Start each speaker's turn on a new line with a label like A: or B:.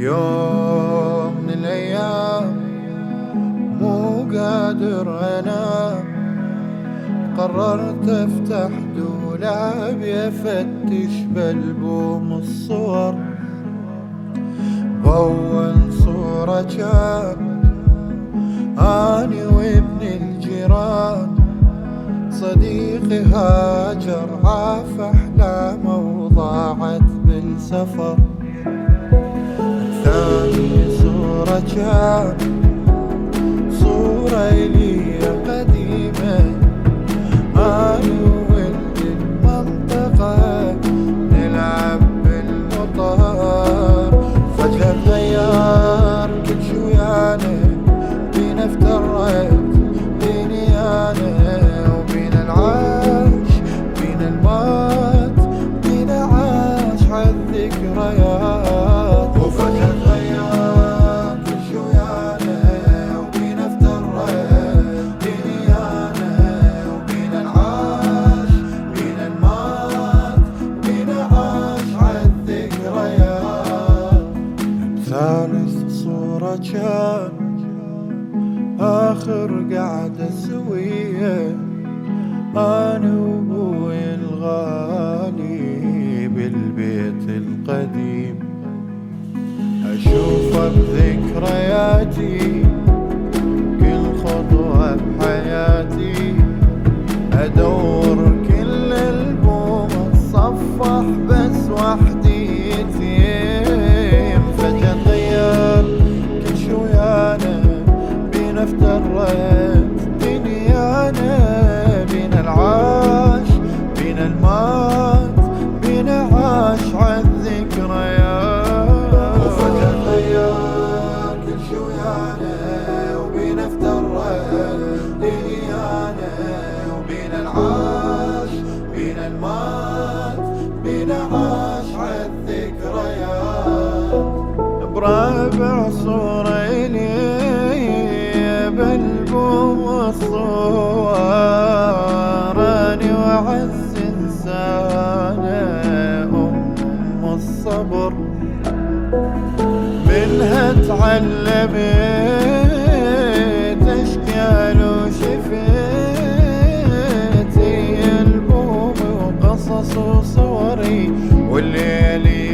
A: يوم من الأيام مو قادر أنام، قررت أفتح دولابي أفتش بألبوم الصور. بأول صورة كان أني وابن الجيران، صديقي هاجر عاف أحلامه وضاعت بالسفر. ثاني صورة كان صورة إلي قديمة، أنا وولد المنطقة نلعب بالمطر. فجأة تغير كل شي ويانا، بينا افترقت بيني أنا وبين العاش، بين الموت، بين عاش عالذكريات. وفجأة تغير كل شي ويانا، وبينا افترقت بيني أنا وبين العاش، بين الموت، بين عاش عالذكريات. ثالث صورة كان آخر قعدة سوية، أنا وأبوي الغالي بالبيت القديم. أشوفه بذكرياتي كل خطوة بحياتي، أدور كل ألبوم أتصفح بس وحدي يتيم. فجأة تغير كل شي ويانا، بينا افترقت دنيانا، بين العاش، بين الموت، بين عاش عالذكريات. وفجأة تغير كل شي ويانا، وبينا افترقت دنيانا، وبين العاش، بين الموت، بين عاش عالذكريات. برابع صورة إلي بألبوم الصور، أني وأعز إنسانة أم الصبر. منها تعلمت أشكال وشفيت، ألبومي وقصص وصوري والليالي